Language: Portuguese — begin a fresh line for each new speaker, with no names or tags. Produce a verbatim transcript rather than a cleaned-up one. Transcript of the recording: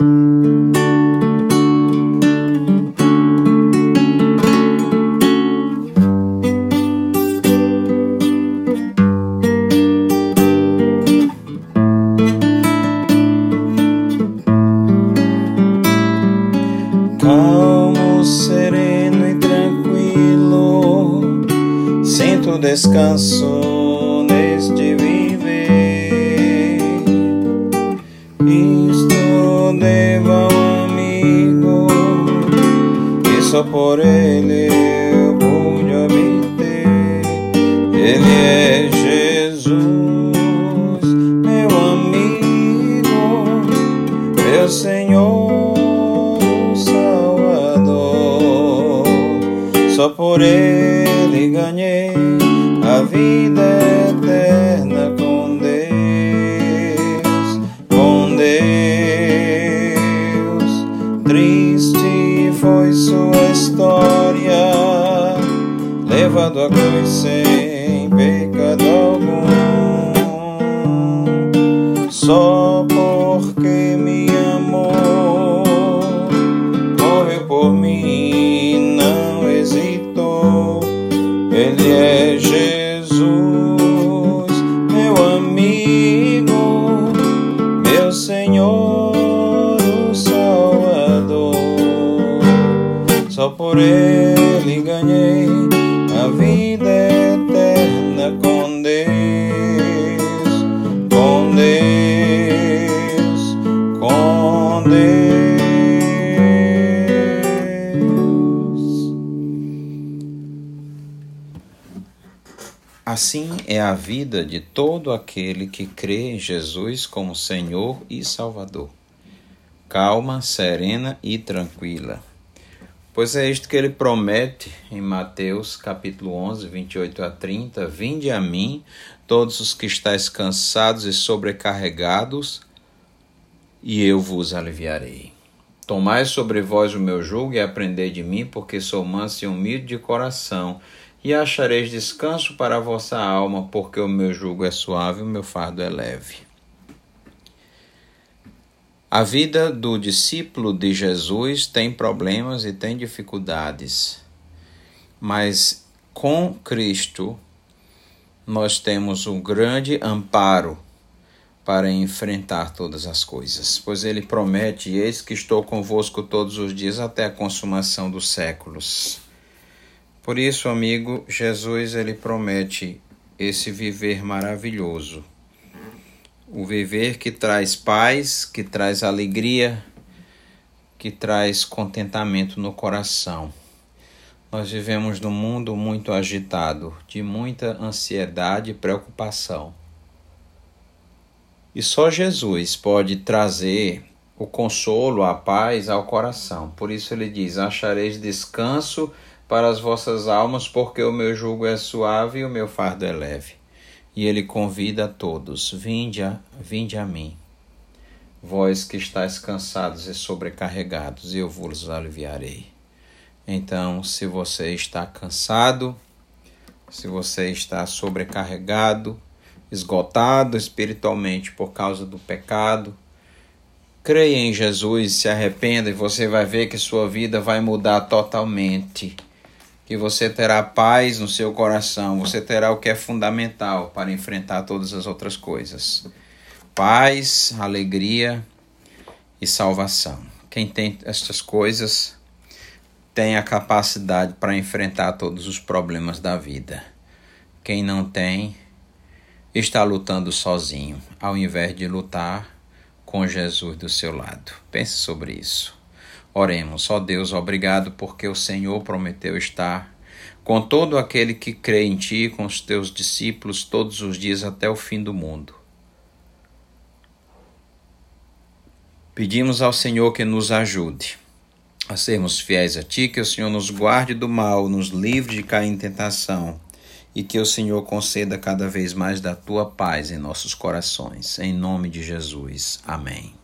Calmo, sereno e tranquilo, sinto descanso neste viver. Isto devo ao amigo, e só por ele eu pude obter. Ele é Jesus, meu amigo, meu Senhor, só por ele ganhei a vida eterna com Deus, com Deus. Triste foi sua história, levado à cruz sem pecado algum, só porque me amou, morreu por mim, não hesitou. Ele é Jesus, meu amigo, meu Senhor, o Salvador. Só por ele ganhei a vida eterna com Deus, com Deus, com Deus. Assim é a vida de todo aquele que crê em Jesus como Senhor e Salvador. Calma, serena e tranquila. Pois é isto que ele promete em Mateus capítulo onze, vinte e oito a trinta. Vinde a mim, todos os que estáis cansados e sobrecarregados, e eu vos aliviarei. Tomai sobre vós o meu jugo e aprendei de mim, porque sou manso e humilde de coração, e achareis descanso para a vossa alma, porque o meu jugo é suave e o meu fardo é leve. A vida do discípulo de Jesus tem problemas e tem dificuldades, mas com Cristo nós temos um grande amparo para enfrentar todas as coisas, pois ele promete: eis que estou convosco todos os dias até a consumação dos séculos. Por isso, amigo, Jesus ele promete esse viver maravilhoso. O viver que traz paz, que traz alegria, que traz contentamento no coração. Nós vivemos num mundo muito agitado, de muita ansiedade e preocupação. E só Jesus pode trazer o consolo, a paz ao coração. Por isso ele diz: achareis descanso para as vossas almas, porque o meu jugo é suave e o meu fardo é leve. E ele convida a todos: vinde a, vinde a mim, vós que estáis cansados e sobrecarregados, e eu vos aliviarei. Então, se você está cansado, se você está sobrecarregado, esgotado espiritualmente por causa do pecado, creia em Jesus, se arrependa e você vai ver que sua vida vai mudar totalmente. Que você terá paz no seu coração, você terá o que é fundamental para enfrentar todas as outras coisas: paz, alegria e salvação. Quem tem estas coisas tem a capacidade para enfrentar todos os problemas da vida. Quem não tem está lutando sozinho, ao invés de lutar com Jesus do seu lado. Pense sobre isso. Oremos. Ó Deus, obrigado porque o Senhor prometeu estar com todo aquele que crê em Ti, com os Teus discípulos todos os dias até o fim do mundo. Pedimos ao Senhor que nos ajude a sermos fiéis a Ti, que o Senhor nos guarde do mal, nos livre de cair em tentação e que o Senhor conceda cada vez mais da Tua paz em nossos corações. Em nome de Jesus. Amém.